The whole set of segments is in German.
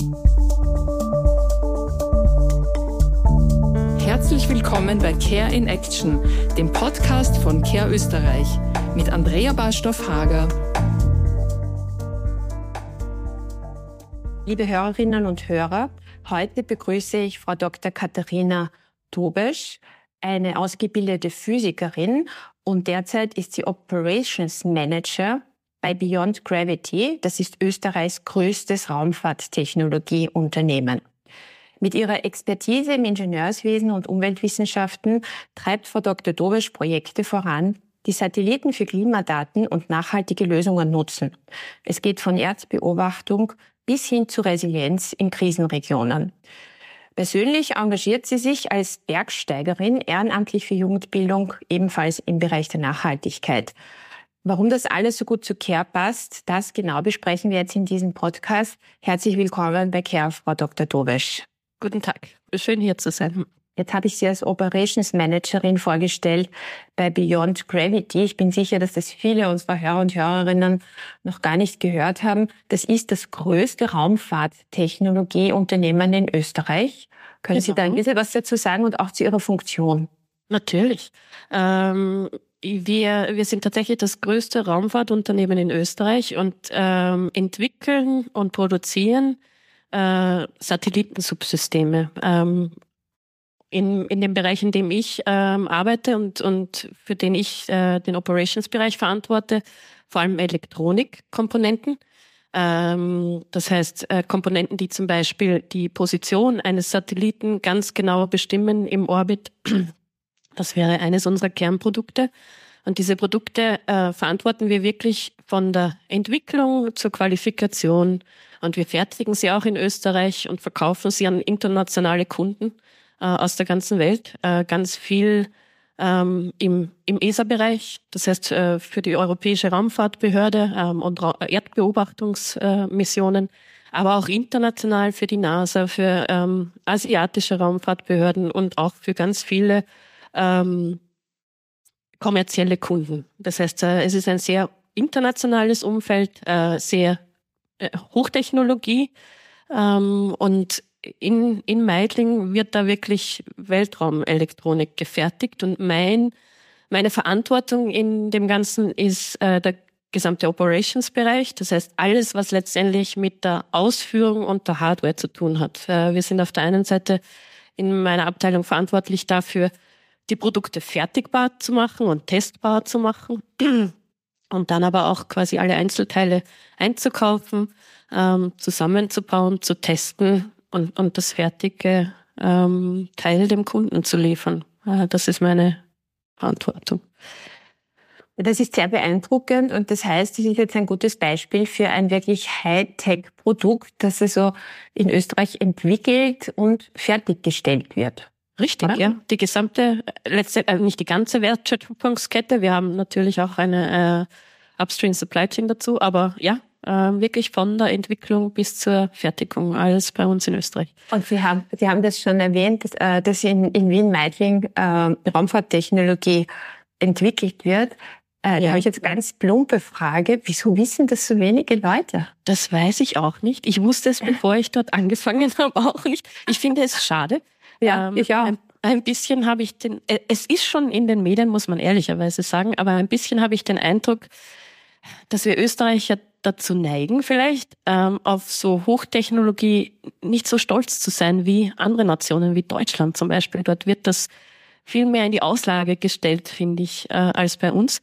Herzlich willkommen bei Care in Action, dem Podcast von Care Österreich mit Andrea Baschdorf-Hager. Liebe Hörerinnen und Hörer, heute begrüße ich Frau Dr. Katharina Dobesch, eine ausgebildete Physikerin, und derzeit ist sie Operations Manager bei Beyond Gravity. Das ist Österreichs größtes Raumfahrttechnologieunternehmen. Mit ihrer Expertise im Ingenieurswesen und Umweltwissenschaften treibt Frau Dr. Dobesch Projekte voran, die Satelliten für Klimadaten und nachhaltige Lösungen nutzen. Es geht von Erdbeobachtung bis hin zu Resilienz in Krisenregionen. Persönlich engagiert sie sich als Bergsteigerin ehrenamtlich für Jugendbildung, ebenfalls im Bereich der Nachhaltigkeit. Warum das alles so gut zu Care passt, das genau besprechen wir jetzt in diesem Podcast. Herzlich willkommen bei Care, Frau Dr. Dobesch. Guten Tag, schön hier zu sein. Jetzt habe ich Sie als Operations Managerin vorgestellt bei Beyond Gravity. Ich bin sicher, dass das viele unserer Hörer und Hörerinnen noch gar nicht gehört haben. Das ist das größte Raumfahrttechnologieunternehmen in Österreich. Können Sie da ein bisschen was dazu sagen und auch zu Ihrer Funktion? Natürlich. Wir sind tatsächlich das größte Raumfahrtunternehmen in Österreich und entwickeln und produzieren Satellitensubsysteme. In dem Bereich, in dem ich arbeite und für den ich den Operations-Bereich verantworte, vor allem Elektronikkomponenten. Das heißt, Komponenten, die zum Beispiel die Position eines Satelliten ganz genau bestimmen im Orbit. Das wäre eines unserer Kernprodukte. Und diese Produkte verantworten wir wirklich von der Entwicklung zur Qualifikation. Und wir fertigen sie auch in Österreich und verkaufen sie an internationale Kunden aus der ganzen Welt. Ganz viel im ESA-Bereich, das heißt für die Europäische Raumfahrtbehörde und Erdbeobachtungsmissionen, aber auch international für die NASA, für asiatische Raumfahrtbehörden und auch für ganz viele kommerzielle Kunden. Das heißt, es ist ein sehr internationales Umfeld, sehr Hochtechnologie, und in Meidling wird da wirklich Weltraumelektronik gefertigt, und meine Verantwortung in dem Ganzen ist der gesamte Operations-Bereich. Das heißt, alles, was letztendlich mit der Ausführung und der Hardware zu tun hat. Wir sind auf der einen Seite in meiner Abteilung verantwortlich dafür, die Produkte fertigbar zu machen und testbar zu machen und dann aber auch quasi alle Einzelteile einzukaufen, zusammenzubauen, zu testen und das fertige Teil dem Kunden zu liefern. Das ist meine Verantwortung. Das ist sehr beeindruckend, und das heißt, das ist jetzt ein gutes Beispiel für ein wirklich Hightech-Produkt, das also in Österreich entwickelt und fertiggestellt wird. Richtig, oder? Ja. Die gesamte, nicht die ganze Wertschöpfungskette. Wir haben natürlich auch eine Upstream Supply Chain dazu, aber ja, wirklich von der Entwicklung bis zur Fertigung, alles bei uns in Österreich. Und Sie haben das schon erwähnt, dass in Wien-Meidling Raumfahrttechnologie entwickelt wird. Da habe ich jetzt ganz plumpe Frage. Wieso wissen das so wenige Leute? Das weiß ich auch nicht. Ich wusste es, bevor ich dort angefangen habe, auch nicht. Ich finde es schade. Ja, ich auch. Ein bisschen habe ich es ist schon in den Medien, muss man ehrlicherweise sagen, aber ein bisschen habe ich den Eindruck, dass wir Österreicher dazu neigen, vielleicht auf so Hochtechnologie nicht so stolz zu sein wie andere Nationen, wie Deutschland zum Beispiel. Dort wird das viel mehr in die Auslage gestellt, finde ich, als bei uns.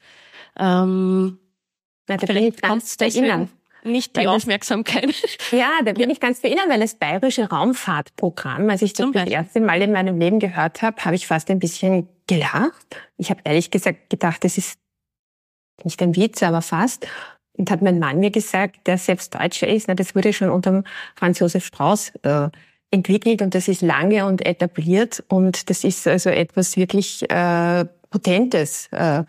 Vielleicht kommt es deswegen nicht die Aufmerksamkeit. Ja, da bin ich ganz bei Ihnen, weil das Bayerische Raumfahrtprogramm, als ich das das erste Mal in meinem Leben gehört habe, habe ich fast ein bisschen gelacht. Ich habe ehrlich gesagt gedacht, das ist nicht ein Witz, aber fast. Und hat mein Mann mir gesagt, der selbst Deutscher ist, das wurde schon unter Franz Josef Strauß entwickelt, und das ist lange und etabliert, und das ist also etwas wirklich Potentes,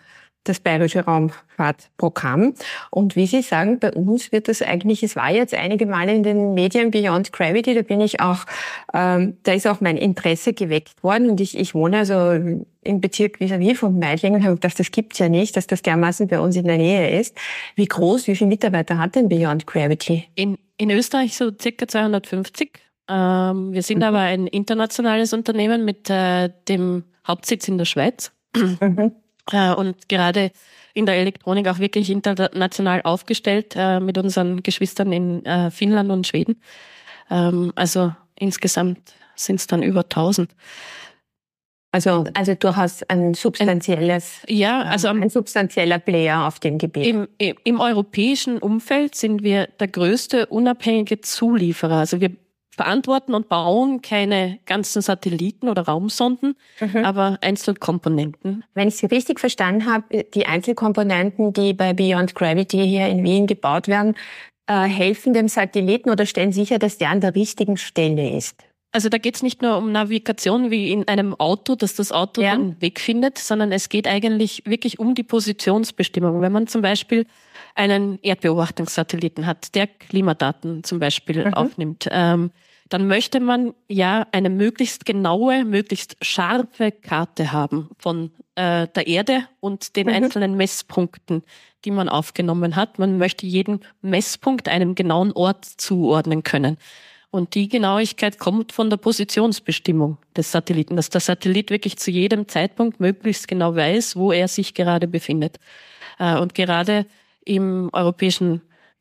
das Bayerische Raumfahrtprogramm. Und wie Sie sagen, bei uns wird das eigentlich, es war jetzt einige Male in den Medien Beyond Gravity, da bin ich auch, da ist auch mein Interesse geweckt worden und ich wohne also im Bezirk vis-à-vis von Meidling und habe gedacht, das gibt's ja nicht, dass das dermaßen bei uns in der Nähe ist. Wie viele Mitarbeiter hat denn Beyond Gravity? In Österreich so circa 250. Wir sind aber ein internationales Unternehmen mit dem Hauptsitz in der Schweiz. Und gerade in der Elektronik auch wirklich international aufgestellt mit unseren Geschwistern in Finnland und Schweden. Also insgesamt sind es dann über 1000. Also durchaus ein substanzielles, ein substanzieller Player auf dem Gebiet. Im europäischen Umfeld sind wir der größte unabhängige Zulieferer. Also wir verantworten und bauen keine ganzen Satelliten oder Raumsonden, aber Einzelkomponenten. Wenn ich Sie richtig verstanden habe, die Einzelkomponenten, die bei Beyond Gravity hier in Wien gebaut werden, helfen dem Satelliten oder stellen sicher, dass der an der richtigen Stelle ist? Also da geht es nicht nur um Navigation wie in einem Auto, dass das Auto den Weg findet, sondern es geht eigentlich wirklich um die Positionsbestimmung. Wenn man zum Beispiel einen Erdbeobachtungssatelliten hat, der Klimadaten zum Beispiel aufnimmt, dann möchte man ja eine möglichst genaue, möglichst scharfe Karte haben von der Erde und den einzelnen Messpunkten, die man aufgenommen hat. Man möchte jeden Messpunkt einem genauen Ort zuordnen können. Und die Genauigkeit kommt von der Positionsbestimmung des Satelliten, dass der Satellit wirklich zu jedem Zeitpunkt möglichst genau weiß, wo er sich gerade befindet. Und gerade im europäischen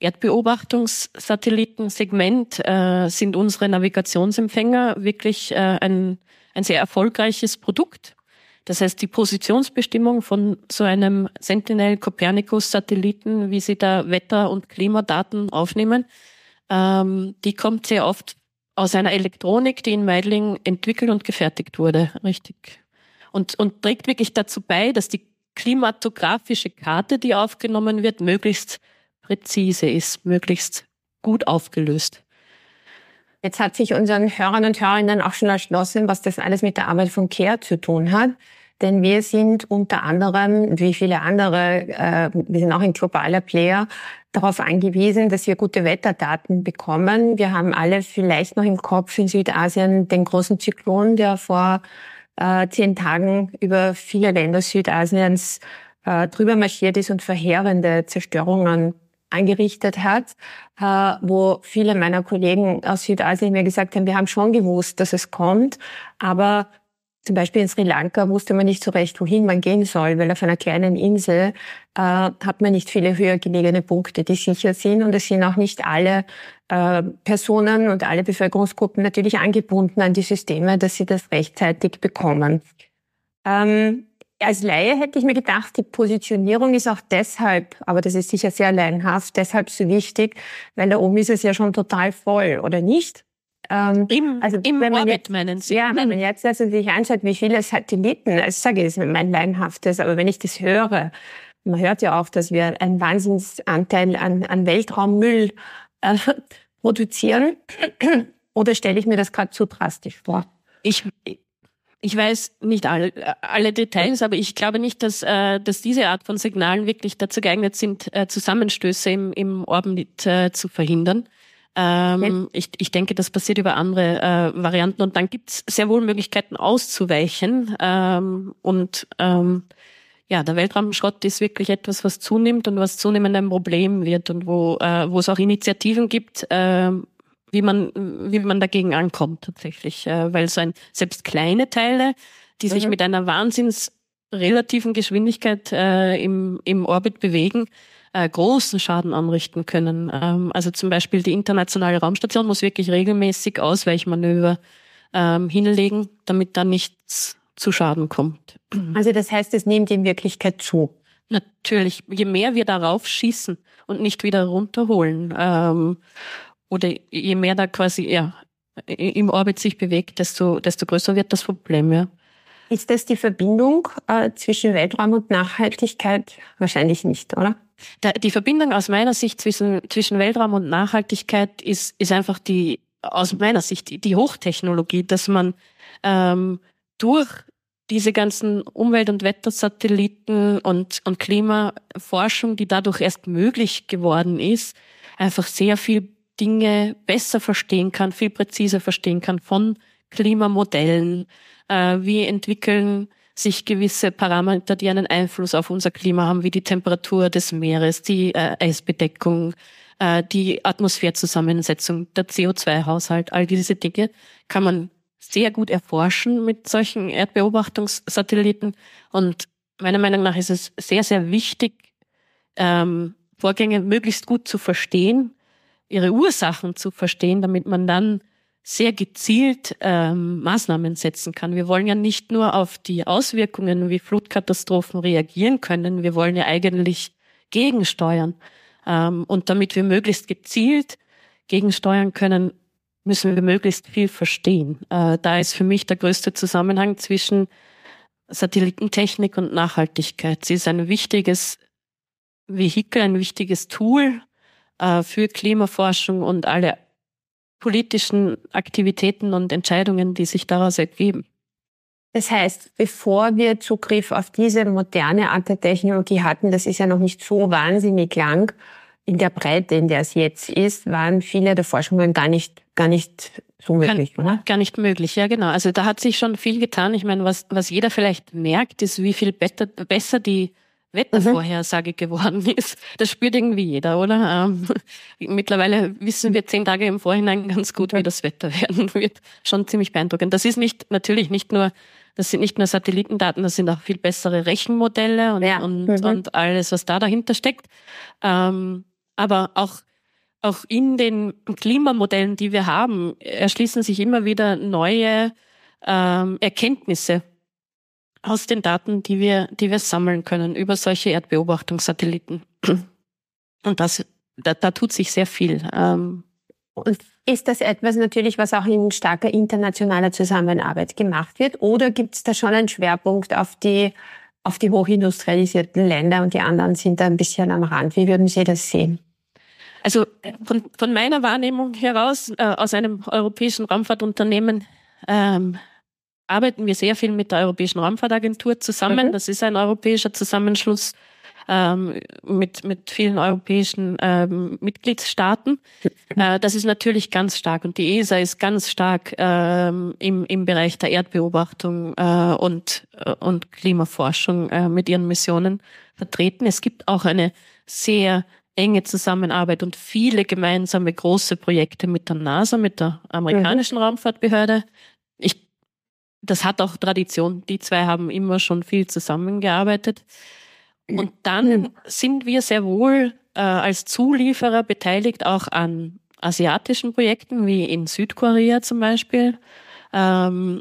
Erdbeobachtungssatellitensegment sind unsere Navigationsempfänger wirklich ein sehr erfolgreiches Produkt. Das heißt, die Positionsbestimmung von so einem Sentinel-Copernicus-Satelliten, wie sie da Wetter- und Klimadaten aufnehmen, die kommt sehr oft aus einer Elektronik, die in Meidling entwickelt und gefertigt wurde, richtig. Und trägt wirklich dazu bei, dass die klimatografische Karte, die aufgenommen wird, möglichst präzise ist, möglichst gut aufgelöst. Jetzt hat sich unseren Hörern und Hörerinnen auch schon erschlossen, was das alles mit der Arbeit von CARE zu tun hat. Denn wir sind unter anderem, wie viele andere, wir sind auch ein globaler Player, darauf angewiesen, dass wir gute Wetterdaten bekommen. Wir haben alle vielleicht noch im Kopf in Südasien den großen Zyklon, der vor 10 Tagen über viele Länder Südasiens drüber marschiert ist und verheerende Zerstörungen angerichtet hat, wo viele meiner Kollegen aus Südasien mir gesagt haben, wir haben schon gewusst, dass es kommt, aber zum Beispiel in Sri Lanka wusste man nicht so recht, wohin man gehen soll, weil auf einer kleinen Insel hat man nicht viele höher gelegene Punkte, die sicher sind. Und es sind auch nicht alle Personen und alle Bevölkerungsgruppen natürlich angebunden an die Systeme, dass sie das rechtzeitig bekommen. Als Laie hätte ich mir gedacht, die Positionierung ist auch deshalb, aber das ist sicher sehr laienhaft, deshalb so wichtig, weil da oben ist es ja schon total voll, oder nicht? Im Orbit meinen Sie? Ja, wenn man jetzt also sich anschaut, wie viele Satelliten, also ich sage, das ist mein laienhaftes, aber wenn ich das höre, man hört ja auch, dass wir einen Wahnsinnsanteil an Weltraummüll produzieren, oder stelle ich mir das gerade zu drastisch vor? Ich weiß nicht alle Details, aber ich glaube nicht, dass diese Art von Signalen wirklich dazu geeignet sind, Zusammenstöße im Orbit zu verhindern. Ich denke, das passiert über andere Varianten und dann gibt es sehr wohl Möglichkeiten auszuweichen. Der Weltraumschrott ist wirklich etwas, was zunimmt und was zunehmend ein Problem wird und wo es auch Initiativen gibt, wie man dagegen ankommt tatsächlich, weil selbst kleine Teile, die sich mit einer relativen Geschwindigkeit im Orbit bewegen, großen Schaden anrichten können. Also zum Beispiel die internationale Raumstation muss wirklich regelmäßig Ausweichmanöver hinlegen, damit da nichts zu Schaden kommt. Also das heißt, es nimmt in Wirklichkeit zu. Natürlich, je mehr wir darauf schießen und nicht wieder runterholen, oder je mehr da quasi im Orbit sich bewegt, desto größer wird das Problem, ja. Ist das die Verbindung zwischen Weltraum und Nachhaltigkeit? Wahrscheinlich nicht, oder? Die Verbindung aus meiner Sicht zwischen Weltraum und Nachhaltigkeit ist einfach aus meiner Sicht die Hochtechnologie, dass man durch diese ganzen Umwelt- und Wettersatelliten und Klimaforschung, die dadurch erst möglich geworden ist, einfach sehr viel Dinge besser verstehen kann, viel präziser verstehen kann von Klimamodellen. Wie entwickeln sich gewisse Parameter, die einen Einfluss auf unser Klima haben, wie die Temperatur des Meeres, die Eisbedeckung, die Atmosphärzusammensetzung, der CO2-Haushalt, all diese Dinge kann man sehr gut erforschen mit solchen Erdbeobachtungssatelliten. Und meiner Meinung nach ist es sehr, sehr wichtig, Vorgänge möglichst gut zu verstehen, ihre Ursachen zu verstehen, damit man dann sehr gezielt Maßnahmen setzen kann. Wir wollen ja nicht nur auf die Auswirkungen wie Flutkatastrophen reagieren können, wir wollen ja eigentlich gegensteuern. Und damit wir möglichst gezielt gegensteuern können, müssen wir möglichst viel verstehen. Da ist für mich der größte Zusammenhang zwischen Satellitentechnik und Nachhaltigkeit. Sie ist ein wichtiges Vehikel, ein wichtiges Tool für Klimaforschung und alle politischen Aktivitäten und Entscheidungen, die sich daraus ergeben. Das heißt, bevor wir Zugriff auf diese moderne Art der Technologie hatten, das ist ja noch nicht so wahnsinnig lang, in der Breite, in der es jetzt ist, waren viele der Forschungen gar nicht so möglich, oder? Gar nicht möglich, ja genau. Also da hat sich schon viel getan. Ich meine, was jeder vielleicht merkt, ist, wie viel besser die Wettervorhersage geworden ist. Das spürt irgendwie jeder, oder? Mittlerweile wissen wir 10 Tage im Vorhinein ganz gut, wie das Wetter werden wird. Schon ziemlich beeindruckend. Das ist das sind nicht nur Satellitendaten, das sind auch viel bessere Rechenmodelle und alles, was da dahinter steckt. Aber auch in den Klimamodellen, die wir haben, erschließen sich immer wieder neue Erkenntnisse aus den Daten, die wir sammeln können über solche Erdbeobachtungssatelliten. Und da tut sich sehr viel. Und ist das etwas natürlich, was auch in starker internationaler Zusammenarbeit gemacht wird? Oder gibt es da schon einen Schwerpunkt auf die hochindustrialisierten Länder und die anderen sind da ein bisschen am Rand? Wie würden Sie das sehen? Also von meiner Wahrnehmung heraus, aus einem europäischen Raumfahrtunternehmen, arbeiten wir sehr viel mit der Europäischen Raumfahrtagentur zusammen. Das ist ein europäischer Zusammenschluss mit vielen europäischen Mitgliedstaaten. Das ist natürlich ganz stark. Und die ESA ist ganz stark im Bereich der Erdbeobachtung und Klimaforschung mit ihren Missionen vertreten. Es gibt auch eine sehr enge Zusammenarbeit und viele gemeinsame große Projekte mit der NASA, mit der amerikanischen Raumfahrtbehörde. Das hat auch Tradition. Die zwei haben immer schon viel zusammengearbeitet. Und dann sind wir sehr wohl als Zulieferer beteiligt auch an asiatischen Projekten, wie in Südkorea zum Beispiel. Aber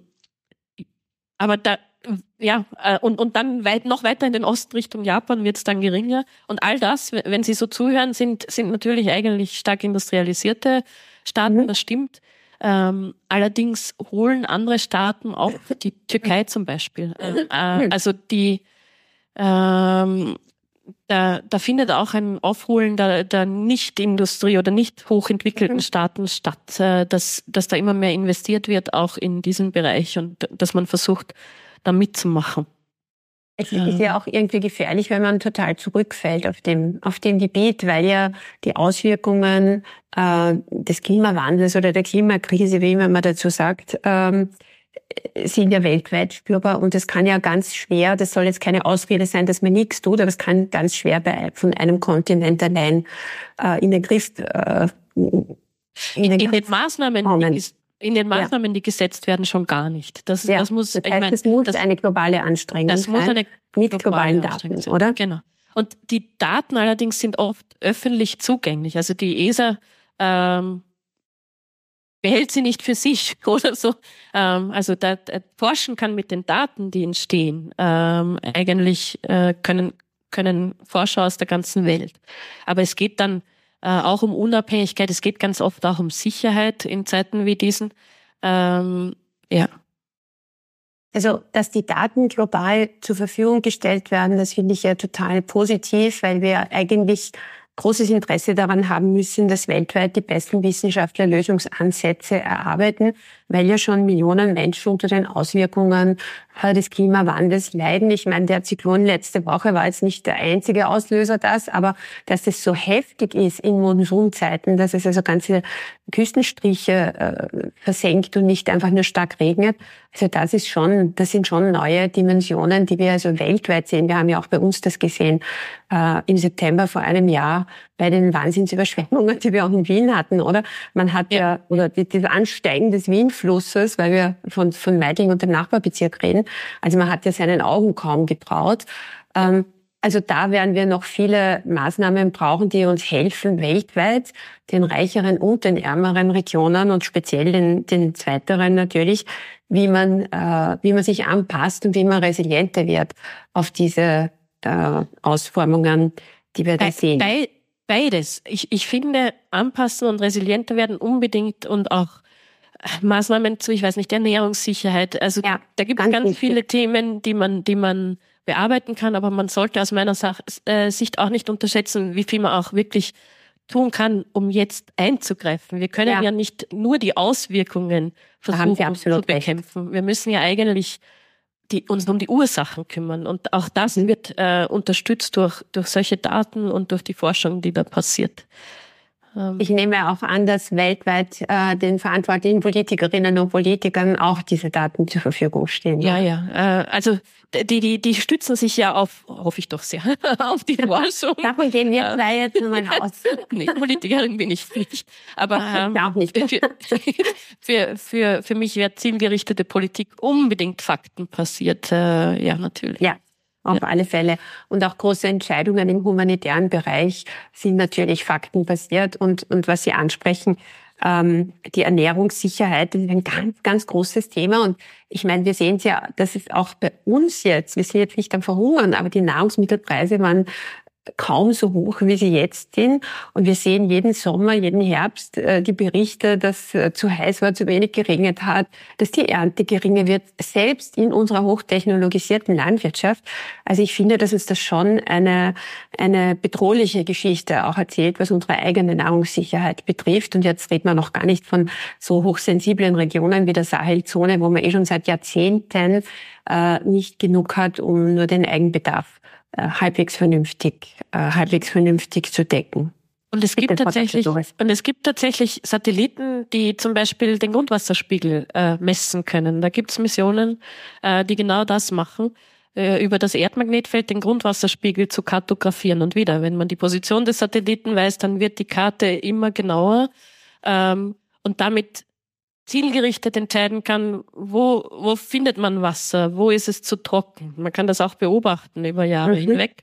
und dann noch weiter in den Osten Richtung Japan wird es dann geringer. Und all das, wenn Sie so zuhören, sind natürlich eigentlich stark industrialisierte Staaten, das stimmt. Allerdings holen andere Staaten, auch die Türkei zum Beispiel, also da findet auch ein Aufholen der Nicht-Industrie- oder nicht hochentwickelten Staaten statt, dass da immer mehr investiert wird, auch in diesen Bereich und dass man versucht, da mitzumachen. Es ist ja auch irgendwie gefährlich, wenn man total zurückfällt auf dem Gebiet, weil ja die Auswirkungen des Klimawandels oder der Klimakrise, wie immer man dazu sagt, sind ja weltweit spürbar und es kann ja ganz schwer, das soll jetzt keine Ausrede sein, dass man nichts tut, aber es kann ganz schwer von einem Kontinent allein in den Griff in den Maßnahmen, die gesetzt werden, schon gar nicht. Das muss eine globale Anstrengung sein. Mit globalen Daten, oder? Genau. Und die Daten allerdings sind oft öffentlich zugänglich. Also die ESA behält sie nicht für sich oder so. Also da forschen kann mit den Daten, die entstehen. Eigentlich können Forscher aus der ganzen Welt. Aber es geht dann auch um Unabhängigkeit. Es geht ganz oft auch um Sicherheit in Zeiten wie diesen. Also, dass die Daten global zur Verfügung gestellt werden, das finde ich ja total positiv, weil wir eigentlich großes Interesse daran haben müssen, dass weltweit die besten Wissenschaftler Lösungsansätze erarbeiten, weil ja schon Millionen Menschen unter den Auswirkungen des Klimawandels leiden. Ich meine, der Zyklon letzte Woche war jetzt nicht der einzige Auslöser aber dass es so heftig ist in Monsunzeiten, dass es also ganze Küstenstriche versenkt und nicht einfach nur stark regnet. Also das sind schon neue Dimensionen, die wir also weltweit sehen. Wir haben ja auch bei uns das gesehen im September vor einem Jahr bei den Wahnsinnsüberschwemmungen, die wir auch in Wien hatten, oder? Man hat oder das Ansteigen des Wienflusses, weil wir von Meidling und dem Nachbarbezirk reden. Also man hat ja seinen Augen kaum getraut. Also da werden wir noch viele Maßnahmen brauchen, die uns helfen, weltweit den reicheren und den ärmeren Regionen und speziell den zweiteren natürlich, wie man sich anpasst und wie man resilienter wird auf diese Ausformungen, die wir da sehen. Beides. Ich finde, anpassen und resilienter werden unbedingt und auch Maßnahmen zu, ich weiß nicht, Ernährungssicherheit. Also da gibt es ganz viele Themen, die man bearbeiten kann, aber man sollte aus meiner Sicht auch nicht unterschätzen, wie viel man auch wirklich tun kann, um jetzt einzugreifen. Wir können ja nicht nur die Auswirkungen versuchen zu bekämpfen. Wir müssen ja eigentlich uns um die Ursachen kümmern. Und auch das wird unterstützt durch solche Daten und durch die Forschung, die da passiert. Ich nehme auch an, dass weltweit den verantwortlichen Politikerinnen und Politikern auch diese Daten zur Verfügung stehen. Ja. Also die stützen sich ja auf, hoffe ich doch sehr, auf die Forschung. Davon gehen wir zwei jetzt mal aus. Nee, Politikerin bin ich nicht. Aber auch nicht. Für mich wäre zielgerichtete Politik unbedingt faktenbasiert. Ja, natürlich. Ja. Auf alle Fälle. Und auch große Entscheidungen im humanitären Bereich sind natürlich faktenbasiert. Und was Sie ansprechen, die Ernährungssicherheit, das ist ein ganz, ganz großes Thema. Und ich meine, wir sehen es ja, das ist auch bei uns jetzt, wir sind jetzt nicht am Verhungern, aber die Nahrungsmittelpreise waren kaum so hoch, wie sie jetzt sind. Und wir sehen jeden Sommer, jeden Herbst die Berichte, dass zu heiß war, zu wenig geregnet hat, dass die Ernte geringer wird, selbst in unserer hochtechnologisierten Landwirtschaft. Also ich finde, dass uns das schon eine bedrohliche Geschichte auch erzählt, was unsere eigene Nahrungssicherheit betrifft. Und jetzt reden wir noch gar nicht von so hochsensiblen Regionen wie der Sahelzone, wo man schon seit Jahrzehnten nicht genug hat, um nur den Eigenbedarf halbwegs vernünftig zu decken. Und es gibt tatsächlich Satelliten, die zum Beispiel den Grundwasserspiegel messen können. Da gibt es Missionen, die genau das machen, über das Erdmagnetfeld den Grundwasserspiegel zu kartografieren. Und wieder, wenn man die Position des Satelliten weiß, dann wird die Karte immer genauer und damit zielgerichtet entscheiden kann, wo findet man Wasser, wo ist es zu trocken. Man kann das auch beobachten über Jahre hinweg.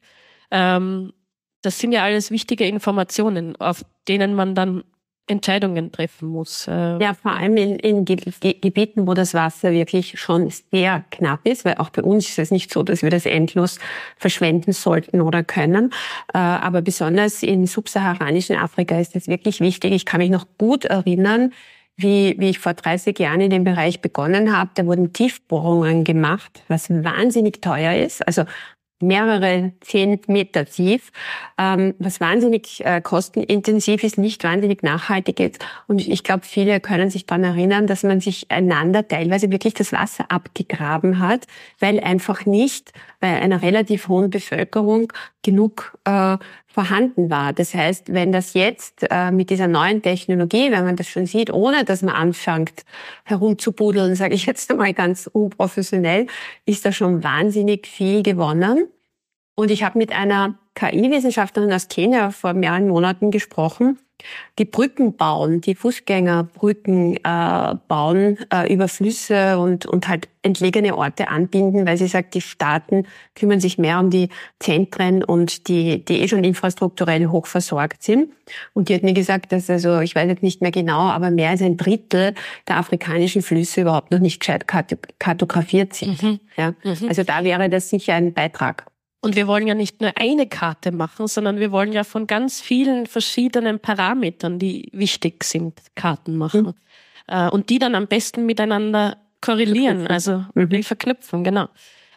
Das sind ja alles wichtige Informationen, auf denen man dann Entscheidungen treffen muss. Ja, vor allem in Gebieten, wo das Wasser wirklich schon sehr knapp ist, weil auch bei uns ist es nicht so, dass wir das endlos verschwenden sollten oder können. Aber besonders in subsaharanischen Afrika ist das wirklich wichtig. Ich kann mich noch gut erinnern, wie ich vor 30 Jahren in dem Bereich begonnen habe. Da wurden Tiefbohrungen gemacht, was wahnsinnig teuer ist. Also mehrere 10 Meter tief, was wahnsinnig kostenintensiv ist, nicht wahnsinnig nachhaltig ist. Und ich glaube, viele können sich daran erinnern, dass man sich einander teilweise wirklich das Wasser abgegraben hat, weil einfach nicht bei einer relativ hohen Bevölkerung genug vorhanden war. Das heißt, wenn das jetzt mit dieser neuen Technologie, wenn man das schon sieht, ohne dass man anfängt herumzubuddeln, sage ich jetzt einmal ganz unprofessionell, ist da schon wahnsinnig viel gewonnen. Und ich habe mit einer KI-Wissenschaftlerin aus Kenia vor mehreren Monaten gesprochen, die Brücken bauen, die Fußgängerbrücken bauen über Flüsse und halt entlegene Orte anbinden, weil sie sagt, die Staaten kümmern sich mehr um die Zentren und die schon infrastrukturell hoch versorgt sind. Und die hat mir gesagt, dass also, ich weiß jetzt nicht mehr genau, aber mehr als ein Drittel der afrikanischen Flüsse überhaupt noch nicht gescheit kartografiert sind. Ja? Also da wäre das sicher ein Beitrag. Und wir wollen ja nicht nur eine Karte machen, sondern wir wollen ja von ganz vielen verschiedenen Parametern, die wichtig sind, Karten machen. Und die dann am besten miteinander korrelieren, also verknüpfen, genau.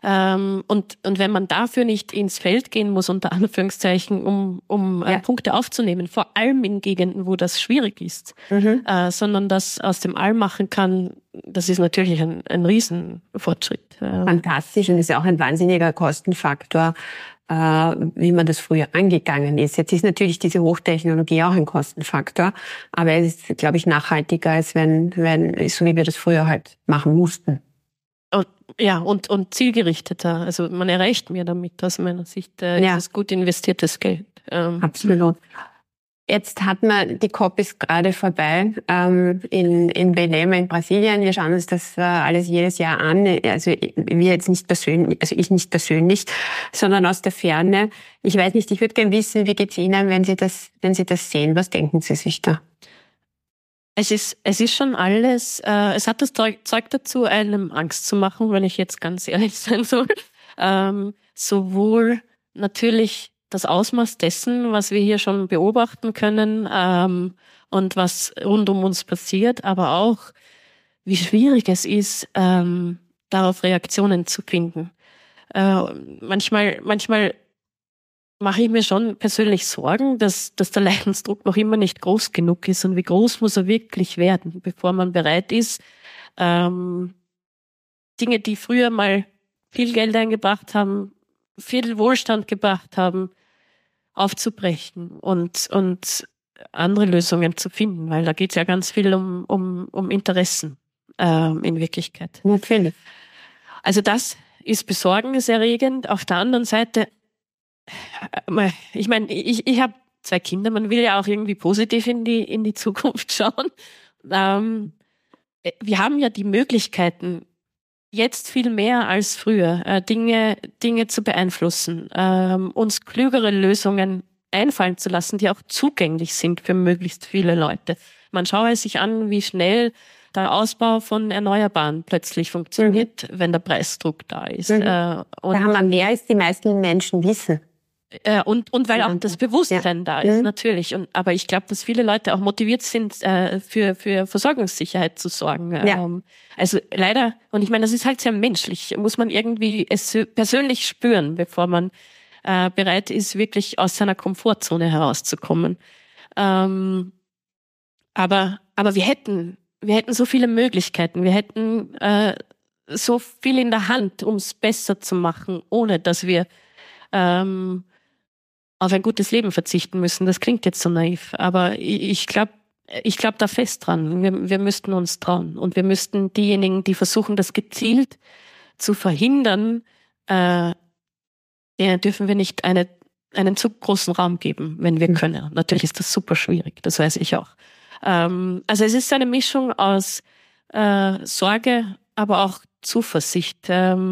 Und wenn man dafür nicht ins Feld gehen muss, unter Anführungszeichen, um Punkte aufzunehmen, vor allem in Gegenden, wo das schwierig ist, sondern das aus dem All machen kann, das ist natürlich ein Riesenfortschritt. Fantastisch, und ist ja auch ein wahnsinniger Kostenfaktor, wie man das früher angegangen ist. Jetzt ist natürlich diese Hochtechnologie auch ein Kostenfaktor, aber es ist, glaube ich, nachhaltiger, als wenn so wie wir das früher halt machen mussten. Und zielgerichteter. Also man erreicht mehr damit, aus meiner Sicht. Ist es gut investiertes Geld. Absolut. Jetzt hat man, die COP ist gerade vorbei, in Belém in Brasilien. Wir schauen uns das alles jedes Jahr an. Also wir jetzt nicht persönlich, also ich nicht persönlich, sondern aus der Ferne. Ich weiß nicht, ich würde gerne wissen, wie geht's Ihnen, wenn Sie das sehen? Was denken Sie sich da? Es ist schon alles, es hat das Zeug dazu, einem Angst zu machen, wenn ich jetzt ganz ehrlich sein soll. Sowohl natürlich das Ausmaß dessen, was wir hier schon beobachten können, und was rund um uns passiert, aber auch, wie schwierig es ist, darauf Reaktionen zu finden. Manchmal mache ich mir schon persönlich Sorgen, dass der Leidensdruck noch immer nicht groß genug ist. Und wie groß muss er wirklich werden, bevor man bereit ist, Dinge, die früher mal viel Geld eingebracht haben, viel Wohlstand gebracht haben, aufzubrechen und andere Lösungen zu finden, weil da geht es ja ganz viel um Interessen in Wirklichkeit. Natürlich. Also das ist besorgniserregend. Auf der anderen Seite, ich meine, ich habe 2 Kinder, man will ja auch irgendwie positiv in die Zukunft schauen. Wir haben ja die Möglichkeiten, jetzt viel mehr als früher, Dinge zu beeinflussen, uns klügere Lösungen einfallen zu lassen, die auch zugänglich sind für möglichst viele Leute. Man schaue sich an, wie schnell der Ausbau von Erneuerbaren plötzlich funktioniert, wenn der Preisdruck da ist. Und da haben wir mehr, als die meisten Menschen wissen. Und weil auch das Bewusstsein da ist, natürlich. Aber ich glaube, dass viele Leute auch motiviert sind, für Versorgungssicherheit zu sorgen. Ja. Also leider, und ich meine, das ist halt sehr menschlich, muss man irgendwie es persönlich spüren, bevor man bereit ist, wirklich aus seiner Komfortzone herauszukommen. Aber wir hätten so viele Möglichkeiten, wir hätten so viel in der Hand, um es besser zu machen, ohne dass wir auf ein gutes Leben verzichten müssen. Das klingt jetzt so naiv, aber ich glaube da fest dran. Wir müssten uns trauen und wir müssten diejenigen, die versuchen, das gezielt zu verhindern, denen dürfen wir nicht einen zu großen Raum geben, wenn wir können. Natürlich ist das super schwierig, das weiß ich auch. Also es ist eine Mischung aus Sorge, aber auch Zuversicht,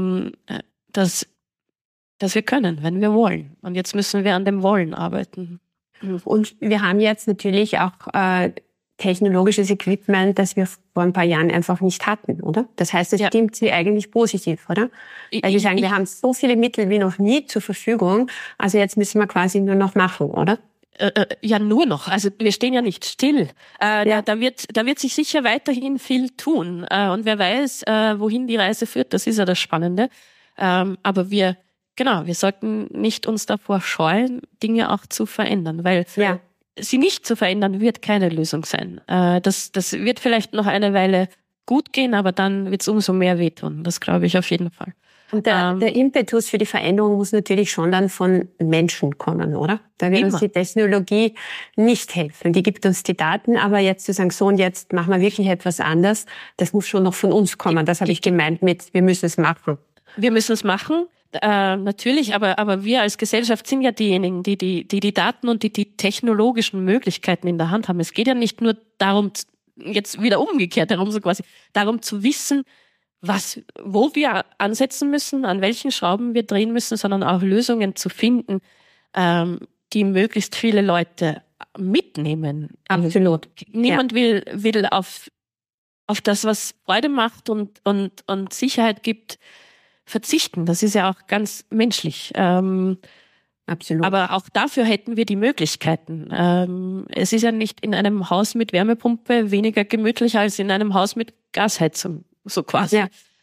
dass wir können, wenn wir wollen. Und jetzt müssen wir an dem Wollen arbeiten. Und wir haben jetzt natürlich auch technologisches Equipment, das wir vor ein paar Jahren einfach nicht hatten, oder? Das heißt, es stimmt Sie eigentlich positiv, oder? Weil Sie sagen, wir haben so viele Mittel wie noch nie zur Verfügung, also jetzt müssen wir quasi nur noch machen, oder? Ja, nur noch. Also wir stehen ja nicht still. Da wird sich sicher weiterhin viel tun. Und wer weiß, wohin die Reise führt, das ist ja das Spannende. Aber wir sollten nicht uns davor scheuen, Dinge auch zu verändern, weil sie nicht zu verändern, wird keine Lösung sein. Das wird vielleicht noch eine Weile gut gehen, aber dann wird es umso mehr wehtun. Das glaube ich auf jeden Fall. Und der Impetus für die Veränderung muss natürlich schon dann von Menschen kommen, oder? Da wird uns die Technologie nicht helfen. Die gibt uns die Daten, aber jetzt zu sagen, so und jetzt machen wir wirklich etwas anders, das muss schon noch von uns kommen. Das habe ich gemeint mit, wir müssen es machen. Wir müssen es machen. Natürlich, aber wir als Gesellschaft sind ja diejenigen, die Daten und die technologischen Möglichkeiten in der Hand haben. Es geht ja nicht nur darum, jetzt wieder umgekehrt herum, so quasi, darum zu wissen, wo wir ansetzen müssen, an welchen Schrauben wir drehen müssen, sondern auch Lösungen zu finden, die möglichst viele Leute mitnehmen. Absolut. Niemand will auf das, was Freude macht und Sicherheit gibt, verzichten. Das ist ja auch ganz menschlich. Absolut. Aber auch dafür hätten wir die Möglichkeiten. Es ist ja nicht in einem Haus mit Wärmepumpe weniger gemütlich als in einem Haus mit Gasheizung, so quasi.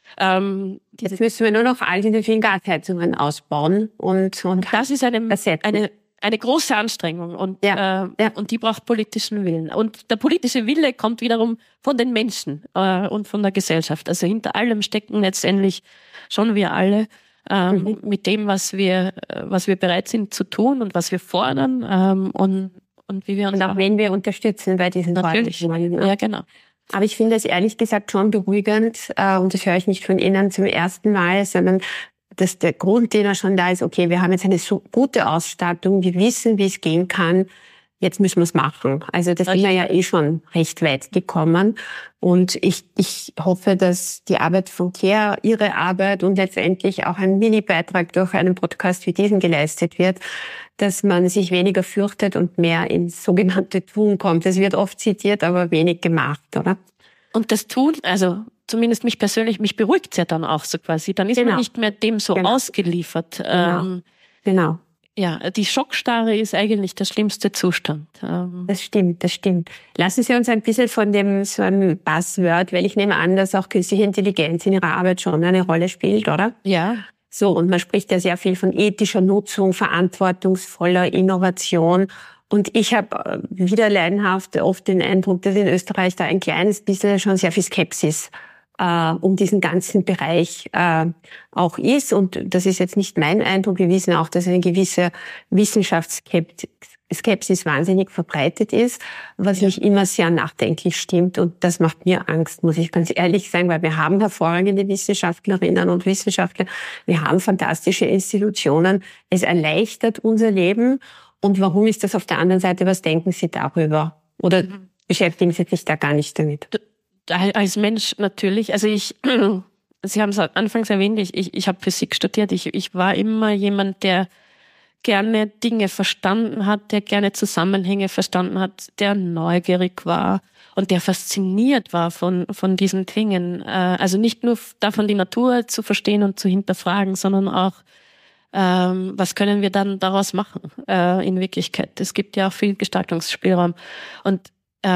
Jetzt müssen wir nur noch all diese vielen Gasheizungen ausbauen und das ist eine große Anstrengung und die braucht politischen Willen. Und der politische Wille kommt wiederum von den Menschen und von der Gesellschaft. Also hinter allem stecken letztendlich schon wir alle mit dem, was wir bereit sind zu tun und was wir fordern und wie wir uns und auch wen wir unterstützen bei diesen Forderungen. Ja, genau. Aber ich finde es ehrlich gesagt schon beruhigend, und das höre ich nicht von Ihnen zum ersten Mal, sondern dass der Grundthema schon da ist, okay, wir haben jetzt eine so gute Ausstattung, wir wissen, wie es gehen kann, jetzt müssen wir es machen. Also das sind wir ja eh schon recht weit gekommen. Und ich hoffe, dass die Arbeit von CARE, Ihre Arbeit und letztendlich auch ein Mini-Beitrag durch einen Podcast wie diesen geleistet wird, dass man sich weniger fürchtet und mehr ins sogenannte Tun kommt. Das wird oft zitiert, aber wenig gemacht, oder? Und das Tun, also zumindest mich persönlich, mich beruhigt's ja dann auch so quasi. Dann ist man nicht mehr dem so ausgeliefert. Genau. Ja, die Schockstarre ist eigentlich der schlimmste Zustand. Das stimmt. Lassen Sie uns ein bisschen von dem so einem Buzzword, weil ich nehme an, dass auch künstliche Intelligenz in Ihrer Arbeit schon eine Rolle spielt, oder? Ja. So, und man spricht ja sehr viel von ethischer Nutzung, verantwortungsvoller Innovation. Und ich habe wieder leidenhaft oft den Eindruck, dass in Österreich da ein kleines bisschen schon sehr viel Skepsis um diesen ganzen Bereich auch ist. Und das ist jetzt nicht mein Eindruck. Wir wissen auch, dass eine gewisse Wissenschaftsskepsis wahnsinnig verbreitet ist, was mich immer sehr nachdenklich stimmt. Und das macht mir Angst, muss ich ganz ehrlich sagen, weil wir haben hervorragende Wissenschaftlerinnen und Wissenschaftler. Wir haben fantastische Institutionen. Es erleichtert unser Leben. Und warum ist das auf der anderen Seite? Was denken Sie darüber? Oder beschäftigen Sie sich da gar nicht damit? Als Mensch natürlich. Also Sie haben es anfangs erwähnt, ich habe Physik studiert. Ich war immer jemand, der gerne Dinge verstanden hat, der gerne Zusammenhänge verstanden hat, der neugierig war und der fasziniert war von diesen Dingen. Also nicht nur davon, die Natur zu verstehen und zu hinterfragen, sondern auch, was können wir dann daraus machen in Wirklichkeit. Es gibt ja auch viel Gestaltungsspielraum. Und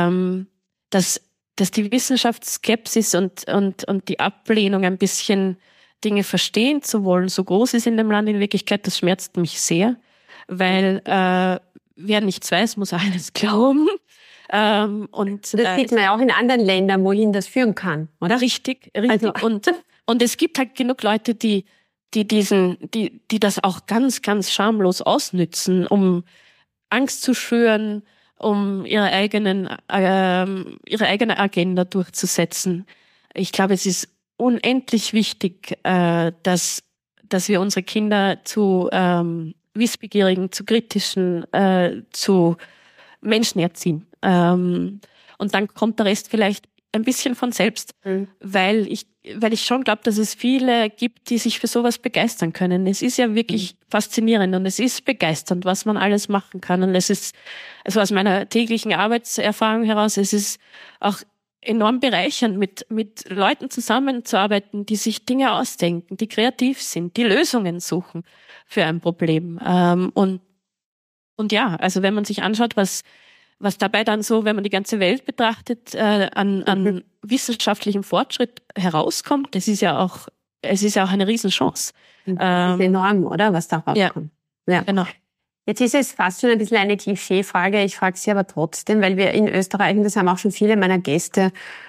dass die Wissenschaftsskepsis und die Ablehnung ein bisschen Dinge verstehen zu wollen, so groß ist in dem Land in Wirklichkeit, das schmerzt mich sehr, weil wer nichts weiß, muss alles glauben. Und das sieht man ja auch in anderen Ländern, wohin das führen kann, oder? Richtig. Also. Und es gibt halt genug Leute, die das auch ganz, ganz schamlos ausnützen, um Angst zu schüren, um ihre eigene Agenda durchzusetzen. Ich glaube, es ist unendlich wichtig, dass wir unsere Kinder zu wissbegierigen, zu kritischen, zu Menschen erziehen. Und dann kommt der Rest vielleicht ein bisschen von selbst, weil ich schon glaube, dass es viele gibt, die sich für sowas begeistern können. Es ist ja wirklich faszinierend und es ist begeisternd, was man alles machen kann. Und es ist, also aus meiner täglichen Arbeitserfahrung heraus, es ist auch enorm bereichernd, mit Leuten zusammenzuarbeiten, die sich Dinge ausdenken, die kreativ sind, die Lösungen suchen für ein Problem. Und ja, also wenn man sich anschaut, was dabei dann so, wenn man die ganze Welt betrachtet, an wissenschaftlichem Fortschritt herauskommt, es ist ja auch eine Riesenchance. Das ist enorm, oder? Was da rauskommt. Ja, genau. Jetzt ist es fast schon ein bisschen eine Klischeefrage. Ich frage Sie aber trotzdem, weil wir in Österreich, und das haben auch schon viele meiner Gäste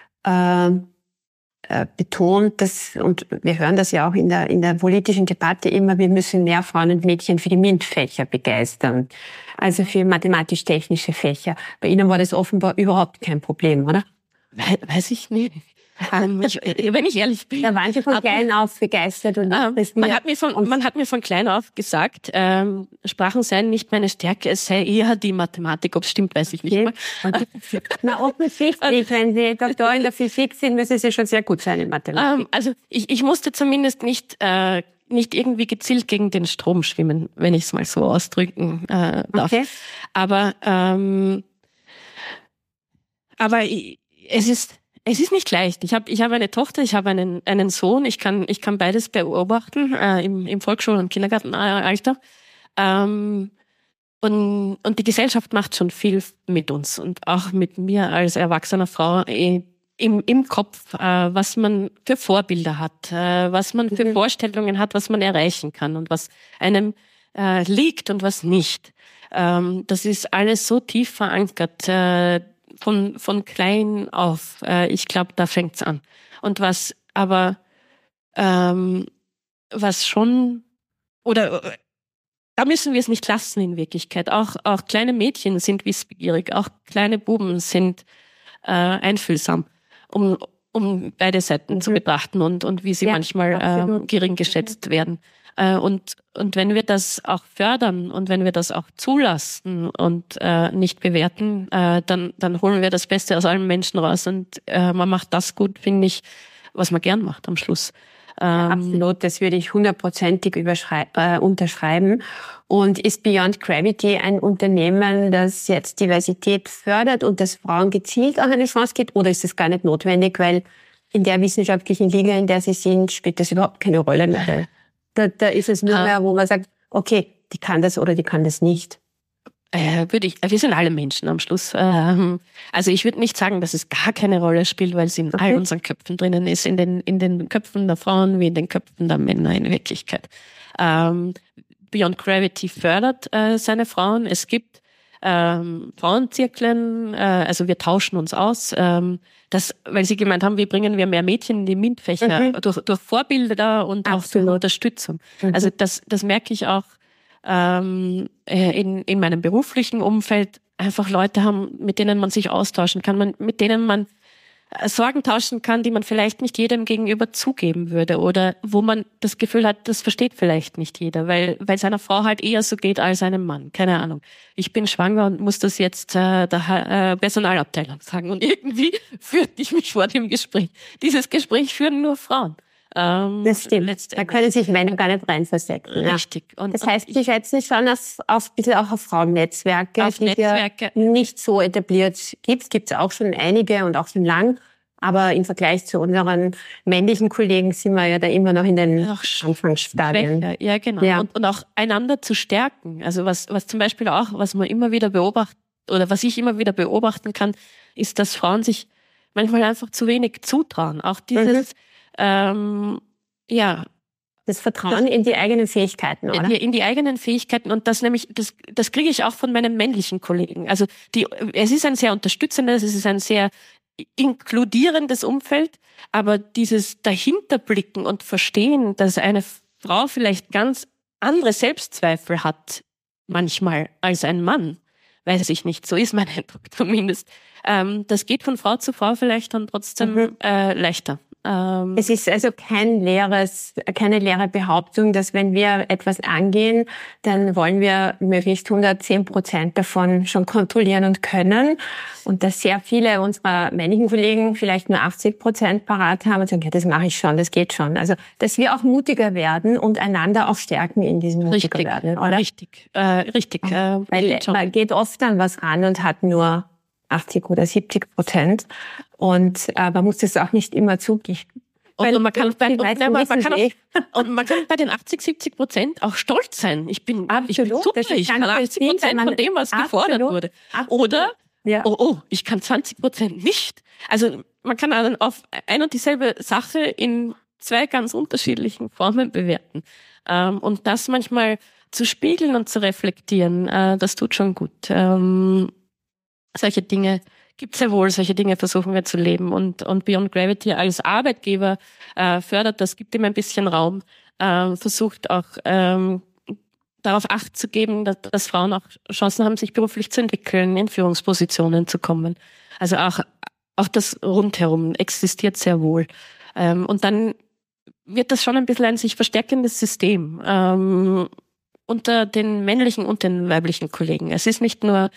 betont, und wir hören das ja auch in der politischen Debatte immer, wir müssen mehr Frauen und Mädchen für die MINT-Fächer begeistern. Also für mathematisch-technische Fächer. Bei Ihnen war das offenbar überhaupt kein Problem, oder? Weiß ich nicht. Wenn ich ehrlich bin. Da waren Sie von klein auf begeistert. Und man hat mir von klein auf gesagt, Sprachen seien nicht meine Stärke, es sei eher die Mathematik. Ob es stimmt, weiß ich nicht mehr. Na, offensichtlich, wenn Sie Doktor in der Physik sind, müssen Sie schon sehr gut sein in Mathematik. Also ich musste zumindest nicht irgendwie gezielt gegen den Strom schwimmen, wenn ich es mal so ausdrücken darf. Okay. Aber es ist nicht leicht. Ich habe eine Tochter, ich habe einen Sohn. Ich kann beides beobachten im Volksschul- und Kindergartenalter. Und die Gesellschaft macht schon viel mit uns und auch mit mir als erwachsener Frau im Kopf, was man für Vorbilder hat, was man für Vorstellungen hat, was man erreichen kann und was einem liegt und was nicht. Das ist alles so tief verankert, von klein auf. Ich glaube, da fängt's an. Und was schon, oder da müssen wir es nicht lassen in Wirklichkeit. Auch kleine Mädchen sind wissbegierig, auch kleine Buben sind einfühlsam, um beide Seiten zu betrachten und wie sie manchmal gering geschätzt werden. Und wenn wir das auch fördern und wenn wir das auch zulassen und nicht bewerten, dann holen wir das Beste aus allen Menschen raus und man macht das gut, finde ich, was man gern macht am Schluss. Absolut, das würde ich 100%ig unterschreiben. Und ist Beyond Gravity ein Unternehmen, das jetzt Diversität fördert und das Frauen gezielt auch eine Chance gibt? Oder ist es gar nicht notwendig, weil in der wissenschaftlichen Liga, in der sie sind, spielt das überhaupt keine Rolle mehr? Da ist es nur mehr, wo man sagt, okay, die kann das oder die kann das nicht. Wir sind alle Menschen am Schluss. Also ich würde nicht sagen, dass es gar keine Rolle spielt, weil es in all unseren Köpfen drinnen ist, in den Köpfen der Frauen wie in den Köpfen der Männer in Wirklichkeit. Beyond Gravity fördert seine Frauen. Es gibt Frauenzirkeln, also wir tauschen uns aus. Weil Sie gemeint haben, wie bringen wir mehr Mädchen in die MINT-Fächer durch Vorbilder und auch durch Unterstützung. Also das merke ich auch in meinem beruflichen Umfeld, einfach Leute haben, mit denen man sich austauschen kann, mit denen man Sorgen tauschen kann, die man vielleicht nicht jedem gegenüber zugeben würde oder wo man das Gefühl hat, das versteht vielleicht nicht jeder, weil seiner Frau halt eher so geht als einem Mann. Keine Ahnung. Ich bin schwanger und muss das jetzt der Personalabteilung sagen und irgendwie fürchte ich mich vor dem Gespräch. Dieses Gespräch führen nur Frauen. Das stimmt. Da können sich Männer gar nicht reinversetzen. Richtig. Und das heißt, Sie schätzen schon ein bisschen auch auf Frauennetzwerke, auf Netzwerke. Ja nicht so etabliert gibt. Gibt es auch schon einige und auch schon lang. Aber im Vergleich zu unseren männlichen Kollegen sind wir ja da immer noch in den Anfangsstadien. Ja, genau. Ja. Und auch einander zu stärken. Also was zum Beispiel auch, was man immer wieder beobachtet, oder was ich immer wieder beobachten kann, ist, dass Frauen sich manchmal einfach zu wenig zutrauen. Auch dieses das Vertrauen in die eigenen Fähigkeiten, oder? In die eigenen Fähigkeiten und das kriege ich auch von meinen männlichen Kollegen. Also es ist ein sehr unterstützendes, es ist ein sehr inkludierendes Umfeld, aber dieses Dahinterblicken und Verstehen, dass eine Frau vielleicht ganz andere Selbstzweifel hat, manchmal als ein Mann, weiß ich nicht, so ist mein Eindruck zumindest. Das geht von Frau zu Frau vielleicht dann trotzdem leichter. Es ist also keine leere Behauptung, dass wenn wir etwas angehen, dann wollen wir möglichst 110% davon schon kontrollieren und können. Und dass sehr viele unserer männlichen Kollegen vielleicht nur 80% parat haben und sagen, ja, das mache ich schon, das geht schon. Also, dass wir auch mutiger werden und einander auch stärken in diesem mutiger werden, oder? Richtig. Weil man geht oft an was ran und hat nur 80 oder 70%. Und man muss das auch nicht immer zugeben. Und man kann bei den 80-70% auch stolz sein. Ich bin super, ich kann 80% von dem, was gefordert wurde. Oder, ich kann 20% nicht. Also man kann dann auf ein und dieselbe Sache in zwei ganz unterschiedlichen Formen bewerten. Und das manchmal zu spiegeln und zu reflektieren, das tut schon gut. Solche Dinge gibt's ja wohl, solche Dinge versuchen wir zu leben und Beyond Gravity als Arbeitgeber fördert das, gibt ihm ein bisschen Raum, versucht auch darauf Acht zu geben, dass Frauen auch Chancen haben, sich beruflich zu entwickeln, in Führungspositionen zu kommen. Also auch das rundherum existiert sehr wohl. Und dann wird das schon ein bisschen ein sich verstärkendes System unter den männlichen und den weiblichen Kollegen. Es ist nicht nur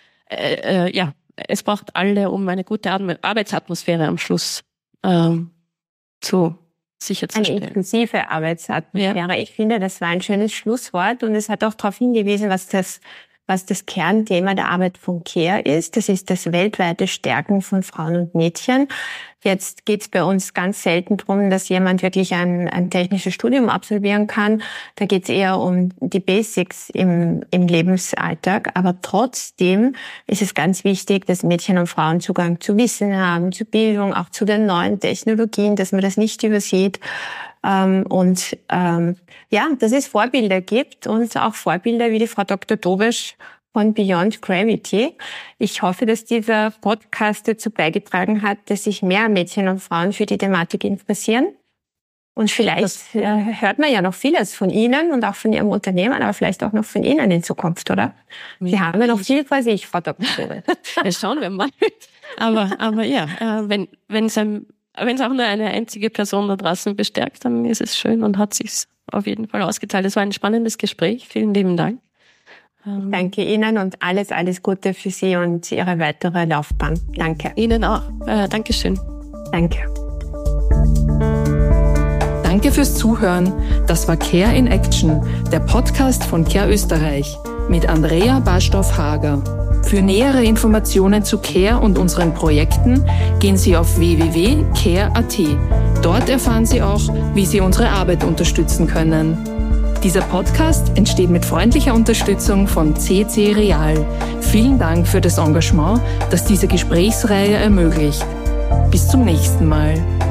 es braucht alle, um eine gute Arbeitsatmosphäre am Schluss sicherzustellen. Eine inklusive Arbeitsatmosphäre. Ja. Ich finde, das war ein schönes Schlusswort und es hat auch darauf hingewiesen, was das was das Kernthema der Arbeit von CARE ist. Das ist das weltweite Stärken von Frauen und Mädchen. Jetzt geht es bei uns ganz selten darum, dass jemand wirklich ein technisches Studium absolvieren kann. Da geht es eher um die Basics im Lebensalltag. Aber trotzdem ist es ganz wichtig, dass Mädchen und Frauen Zugang zu Wissen haben, zu Bildung, auch zu den neuen Technologien, dass man das nicht übersieht. Dass es Vorbilder gibt und auch Vorbilder wie die Frau Dr. Dobesch von Beyond Gravity. Ich hoffe, dass dieser Podcast dazu beigetragen hat, dass sich mehr Mädchen und Frauen für die Thematik interessieren. Und vielleicht hört man ja noch vieles von Ihnen und auch von Ihrem Unternehmen, aber vielleicht auch noch von Ihnen in Zukunft, oder? Sie haben ja noch viel vor sich, Frau Dr. Dobesch. Ja, schauen wir mal. Aber ja, wenn es auch nur eine einzige Person da draußen bestärkt, dann ist es schön und hat sich's auf jeden Fall ausgezahlt. Es war ein spannendes Gespräch. Vielen lieben Dank. Danke Ihnen und alles Gute für Sie und Ihre weitere Laufbahn. Danke. Ihnen auch. Dankeschön. Danke. Danke fürs Zuhören. Das war CARE in Action, der Podcast von CARE Österreich mit Andrea Bastow-Hager. Für nähere Informationen zu CARE und unseren Projekten gehen Sie auf www.care.at. Dort erfahren Sie auch, wie Sie unsere Arbeit unterstützen können. Dieser Podcast entsteht mit freundlicher Unterstützung von CC Real. Vielen Dank für das Engagement, das diese Gesprächsreihe ermöglicht. Bis zum nächsten Mal.